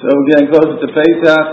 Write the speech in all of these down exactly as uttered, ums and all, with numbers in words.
So we're getting closer to Pesach.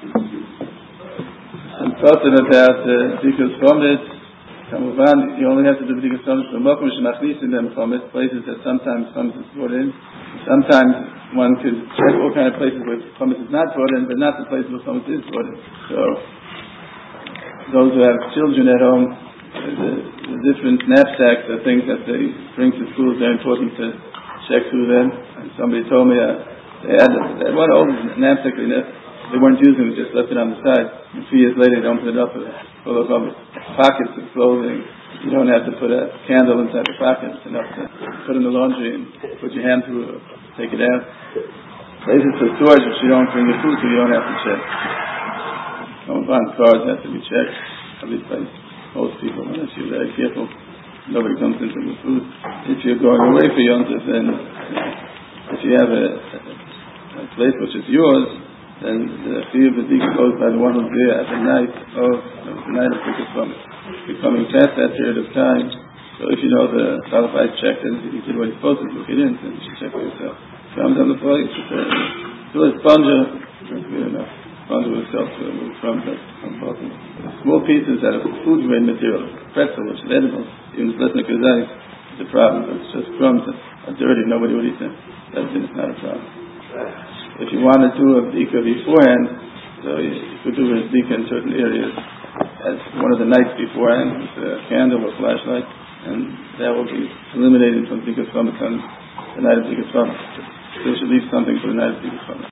I'm talking about Bdikas Chometz. Kamuvan, you only have to do Bdikas Chometz for Mokum Shemachnisim them Chometz, places that sometimes Chometz is brought in. Sometimes one could check all kind of places where Chometz is not brought in, but not the places where Chometz is brought in. So those who have children at home, the, the different knapsacks are things that they bring to school. They're important to check through them. And somebody told me uh, they had, they had one old knapsack they, they weren't using it, just left it on the side. And three years later, they opened it up with full of pockets of clothing. You don't have to put a candle inside the pocket. It's enough to put in the laundry and put your hand through it or take it out. Places for storage, if you don't bring your food, so you don't have to check. Come cars have to be checked. Every place, most people, unless you're very careful, nobody comes into the food. If you're going away for Yom Tov, then if you have a, a, a place which is yours, then the fear of the Bdikas goes by the one who's there at the night of, of the night of Bdikas Chometz. You're coming past that period of time, so if you know the qualified checked and he did what he's supposed to do, if he didn't, then you should check for yourself. Comes on the floor, you should say, do a sponge, that's good enough. Sponge with itself to remove crumbs that's unpleasant. Small pieces that are food grade material, pretzel, which is edible, even Slesnik Kazai, is a problem, but it's just crumbs that are dirty, nobody would eat them. That is not a problem. If you want to do a bdika beforehand, so you, you could do a bdika in certain areas as one of the nights beforehand with a candle or flashlight, and that will be eliminated from Bdikas Chometz on the night of Bdikas Chometz. So you should leave something for the night of Bdikas Chometz.